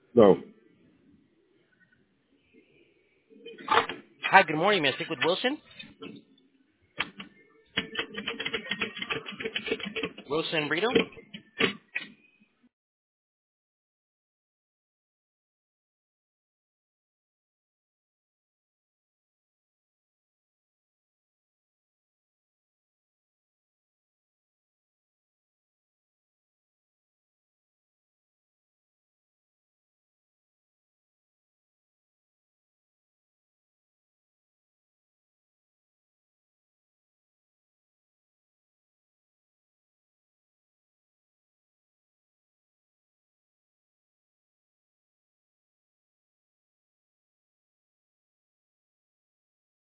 No. Hi, good morning. May I speak with Wilson? Wilson Brito?